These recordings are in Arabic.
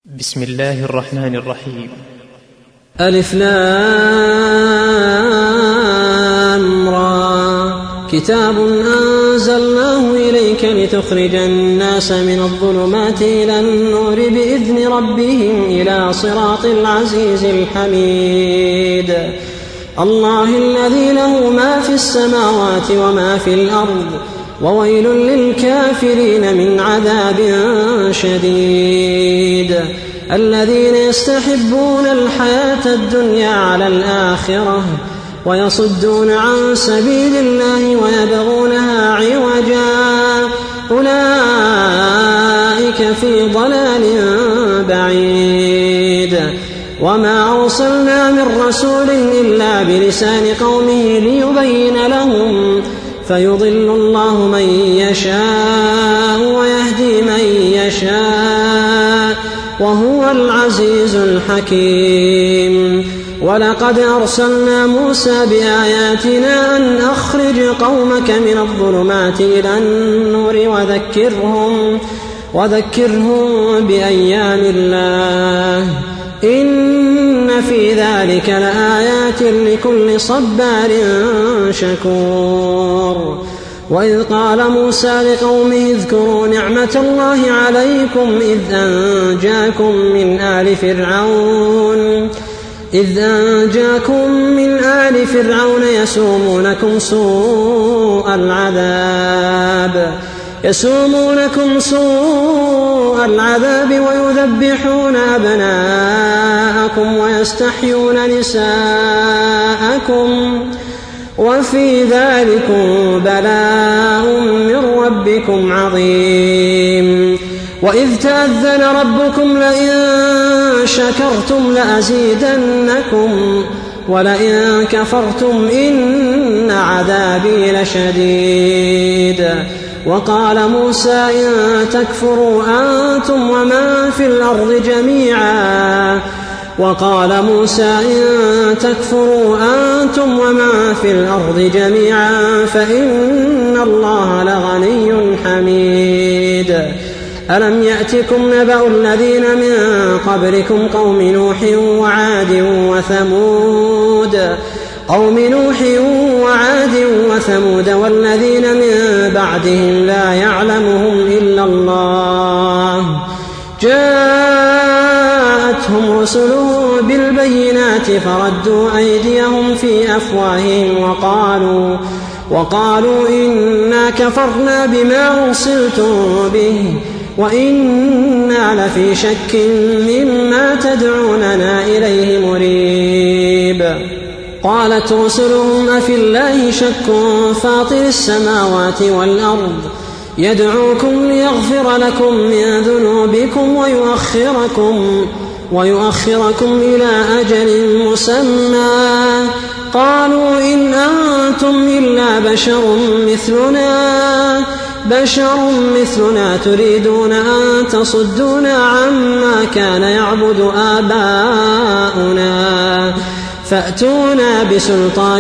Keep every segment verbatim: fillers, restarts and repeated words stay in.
بسم الله الرحمن الرحيم. ألف لام را كتاب أنزلناه إليك لتخرج الناس من الظلمات إلى النور بإذن ربهم إلى صراط العزيز الحميد. الله الذي له ما في السماوات وما في الأرض وويل للكافرين من عذاب شديد. الذين يستحبون الحياة الدنيا على الآخرة ويصدون عن سبيل الله ويبغونها عوجا أولئك في ضلال بعيد. وما أرسلنا من رسول إلا بلسان قومه ليبين لهم فيضل الله من يشاء ويهدي من يشاء وهو العزيز الحكيم. ولقد أرسلنا موسى بآياتنا أن أخرج قومك من الظلمات إلى النور وذكرهم, وذكرهم بأيام الله إن في ذلك لآيات لكل صبار شكور. وإذ قال موسى لقومه اذكروا نعمة الله عليكم إذ أنجاكم من آل فرعون إذ أنجاكم من آل فرعون يسومونكم سوء العذاب يسومونكم سوء العذاب ويذبحون أبناءكم ويستحيون نساءكم وفي ذلكم بلاء من ربكم عظيم. وإذ تأذن ربكم لئن شكرتم لأزيدنكم ولئن كفرتم إن عذابي لشديد. وقال موسى إن تكفروا أنتم ومن في الأرض جميعا وقال موسى إن تكفروا أنتم ومن في الأرض جميعا فإن الله لغني حميد. ألم يأتكم نبأ الذين من قبلكم قوم نوح وعاد وثمود قوم نوح وعاد وثمود والذين من بعدهم لا يعلمهم إلا الله جاءتهم رسلهم بالبينات فردوا أيديهم في أفواههم وقالوا, وقالوا إنا كفرنا بما أرسلتم به وإنا لفي شك مما تدعوننا إليه مريب. قالت رسلهم أفي الله شك فاطر السماوات والأرض يدعوكم ليغفر لكم من ذنوبكم ويؤخركم, ويؤخركم إلى أجل مسمى قالوا إن أنتم إلا بشر مثلنا بشر مثلنا تريدون أن تصدونا عما كان يعبد آباؤنا فأتونا بسلطان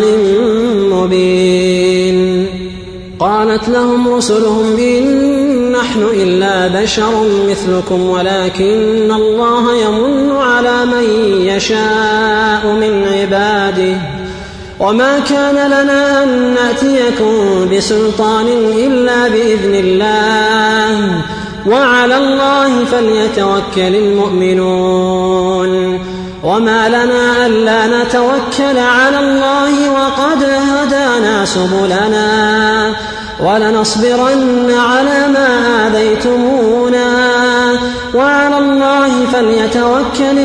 مبين. قالت لهم رسلهم إن نحن إلا بشر مثلكم ولكن الله يمن على من يشاء من عباده وما كان لنا أن نأتيكم بسلطان إلا بإذن الله وعلى الله فليتوكل المؤمنون. وما لنا ألا نتوكل على الله وقد هدانا سبلنا ولنصبرن على ما آذيتمونا وعلى الله فليتوكل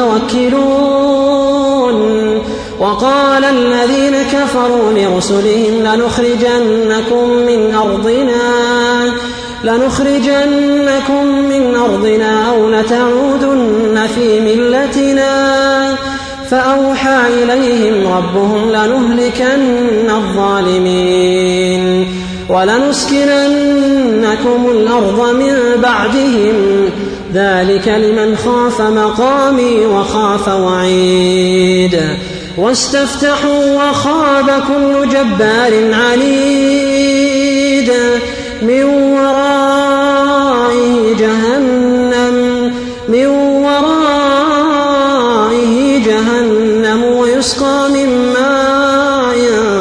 المتوكلون. وقال الذين كفروا لرسلهم لنخرجنكم من أرضنا لنخرجنكم من أرضنا أو لتعودن في ملتنا فأوحى إليهم ربهم لنهلكن الظالمين ولنسكننكم الأرض من بعدهم ذلك لمن خاف مقامي وخاف وعيد. واستفتحوا وخاب كل جبار عنيد من ورائه جهنم من ورائه جهنم ويسقى من ماء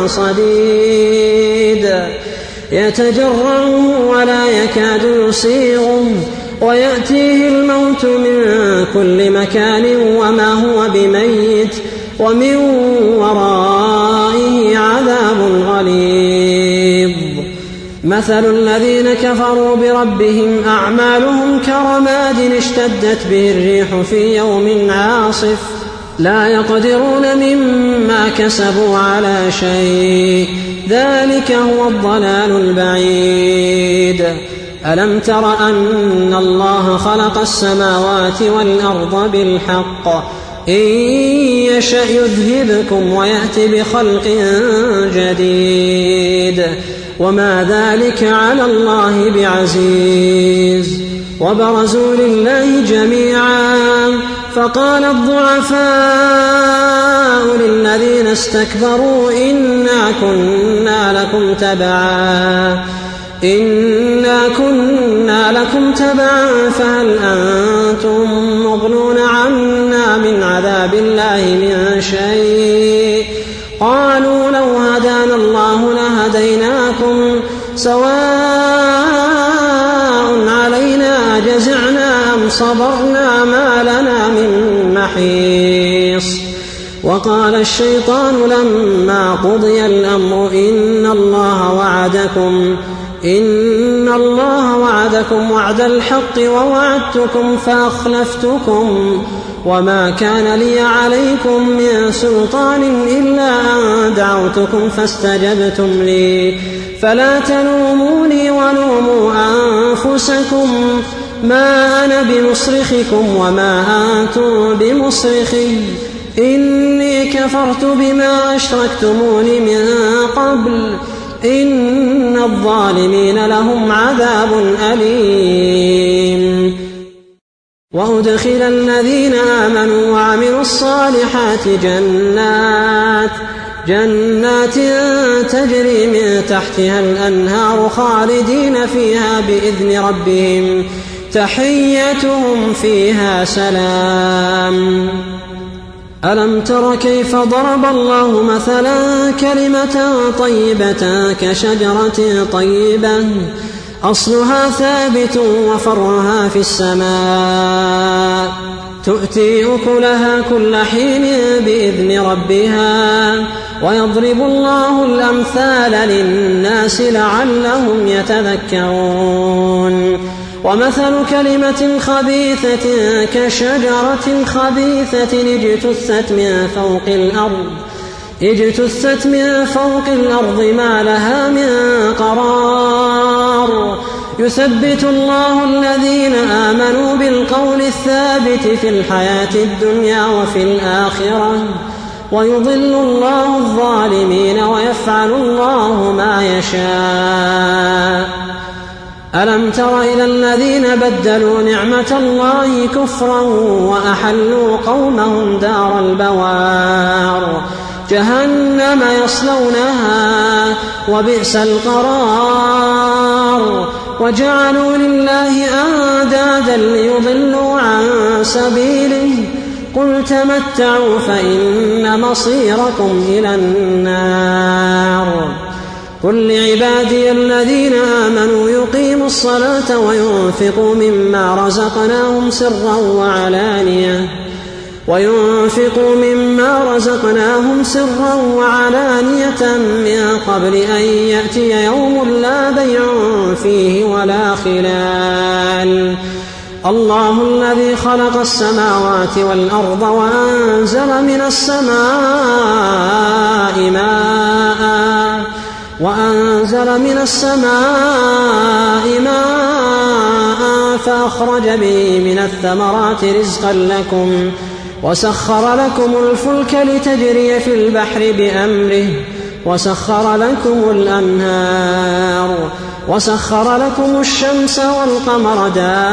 صديد يتجرعه ولا يكاد يسيغه ويأتيه الموت من كل مكان وما هو بميت ومن ورائه عذاب غليظ. مثل الذين كفروا بربهم أعمالهم كرماد اشتدت به الريح في يوم عاصف لا يقدرون مما كسبوا على شيء ذلك هو الضلال البعيد. ألم تر أن الله خلق السماوات والأرض بالحق إن يشأ يذهبكم ويأتي بخلق جديد وما ذلك على الله بعزيز. وبرزوا لله جميعا فقال الضعفاء للذين استكبروا إنا كنا لكم تبعا إنا كنا لكم تبعا فهل أنتم مغنون عنا من عذاب الله من شيء قالوا لو هدانا الله لهديناكم سواء علينا أجزعنا أم صبرنا ما لنا من محيص. وقال الشيطان لما قضي الأمر إن الله وعدكم إن الله وعدكم وعد الحق ووعدتكم فأخلفتكم وما كان لي عليكم من سلطان إلا أن دعوتكم فاستجبتم لي فلا تلوموني ولوموا أنفسكم ما أنا بمصرخكم وما أنتم بمصرخي إني كفرت بما أشركتمون من قبل إن الظالمين لهم عذاب أليم. وأدخل الذين آمنوا وعملوا الصالحات جنات جنات تجري من تحتها الأنهار خالدين فيها بإذن ربهم تحيتهم فيها سلام. ألم تر كيف ضرب الله مثلا كلمة طيبة كشجرة طيبة أصلها ثابت وفرعها في السماء تؤتي أكلها كل حين بإذن ربها ويضرب الله الأمثال للناس لعلهم يتذكرون. ومثل كلمة خبيثة كشجرة خبيثة اجتثت من فوق الأرض اجتثت من فوق الأرض ما لها من قرار يثبت الله الذين آمنوا بالقول الثابت في الحياة الدنيا وفي الآخرة ويضل الله الظالمين ويفعل الله ما يشاء. ألم تر إلى الذين بدلوا نعمة الله كفرا وأحلوا قومهم دار البوار جهنم يصلونها وبئس القرار وجعلوا لله أندادا ليضلوا عن سبيله قل تمتعوا فإن مصيركم إلى النار. قل لعبادي الذين آمنوا يقيموا الصلاة وينفقوا مما رزقناهم سرا وعلانية وينفقوا مما رزقناهم سرا وعلانية من قبل أن يأتي يوم لا بيع فيه ولا خلال. الله الذي خلق السماوات والأرض وأنزل من السماء ماء وأنزل من السماء ماء فأخرج به من الثمرات رزقا لكم وسخر لكم الفلك لتجري في البحر بأمره وسخر لكم الأنهار وسخر لكم الشمس والقمر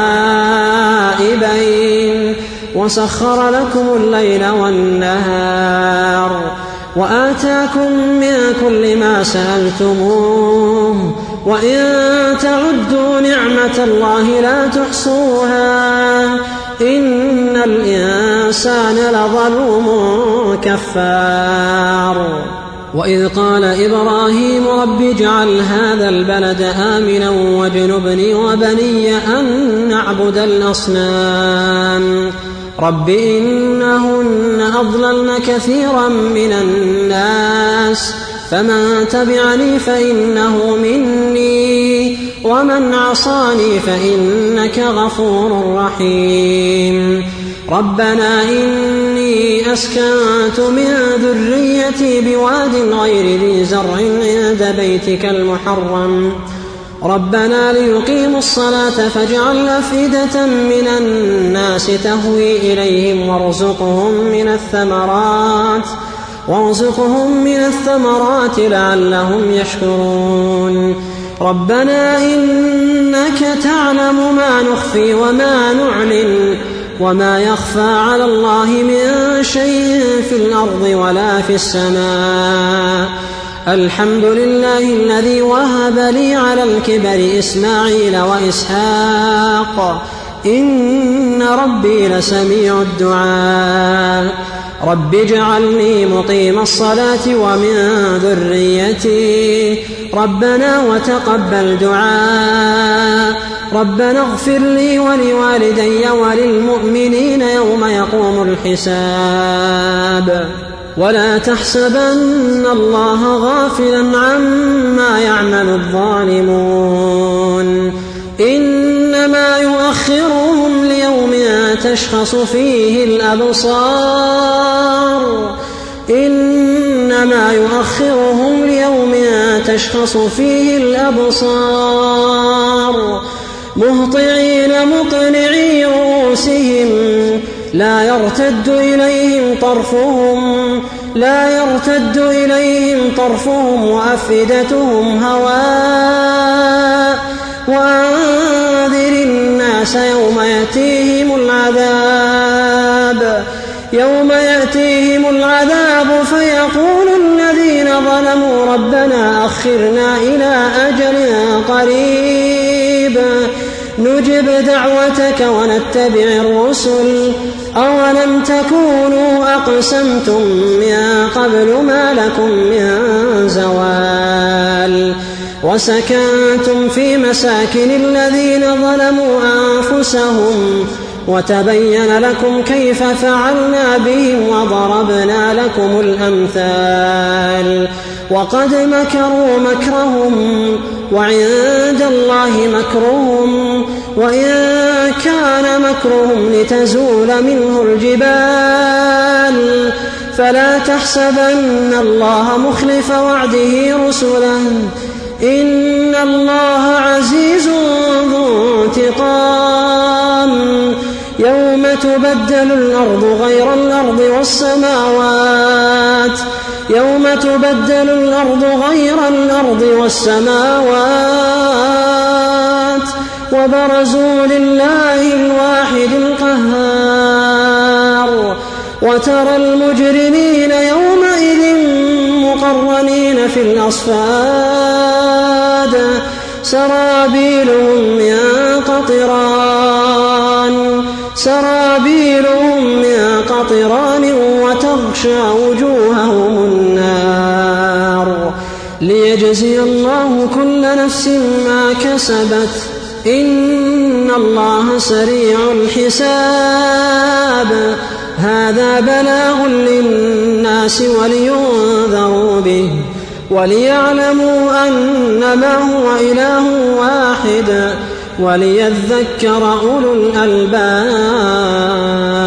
دائبين وسخر لكم الليل والنهار وآتاكم من كل ما سألتموه وإن تعدوا نعمة الله لا تحصوها إن الإنسان لظلوم كفار. وإذ قال إبراهيم رب اجعل هذا البلد آمنا واجنبني وبني أن نعبد الأصنام رب إنهن أضللن كثيرا من الناس فمن تبعني فإنه مني ومن عصاني فإنك غفور رحيم. ربنا إني أسكنت من ذريتي بواد غير ذي زرع عند بيتك المحرم ربنا ليقيموا الصلاة فاجعل أفئدة من الناس تهوي إليهم وارزقهم من الثمرات وارزقهم من الثمرات لعلهم يشكرون. ربنا إنك تعلم ما نخفي وما نعلن وما يخفى على الله من شيء في الأرض ولا في السماء. الحمد لله الذي وهب لي على الكبر إسماعيل وإسحاق إن ربي لسميع الدعاء. رب اجعلني مقيم الصلاة ومن ذريتي ربنا وتقبل دعاء. ربنا اغفر لي ولوالدي وللمؤمنين يوم يقوم الحساب. ولا تحسبن الله غافلا عما يعمل الظالمون إنما يؤخرهم ليوم تشخص فيه الأبصار إنما يؤخرهم ليوم تشخص فيه الأبصار مهطعين مقنعي رؤوسهم لا يرتد إليهم طرفهم لا يرتد إليهم طرفهم وأفئدتهم هواء. وأنذر الناس يوم يأتيهم العذاب يوم يأتيهم العذاب فيقول الذين ظلموا ربنا أخرنا إلى أجل قريب نجب دعوتك ونتبع الرسل أولم تكونوا أقسمتم من قبل ما لكم من زوال وسكنتم في مساكن الذين ظلموا أنفسهم وتبين لكم كيف فعلنا بهم وضربنا لكم الأمثال. وقد مكروا مكرهم وعند الله مكرهم وإن كان مكرهم لتزول منه الجبال فلا تحسبن الله مخلف وعده رسله إن الله عزيز ذو انتقام. يوم تبدل الأرض غير الأرض والسماوات يوم تبدل الأرض غير الأرض والسماوات وبرزوا لله الواحد القهار. وترى المجرمين يومئذ مقرنين في الأصفاد سرابيلهم من قطران سرابيلهم من قطران وتغشى وجوههم النار ليجزي الله كل نفس ما كسبت إن الله سريع الحساب. هذا بلاغ للناس ولينذروا به وليعلموا أنما هو إله واحد وليذكر أولو الألباب.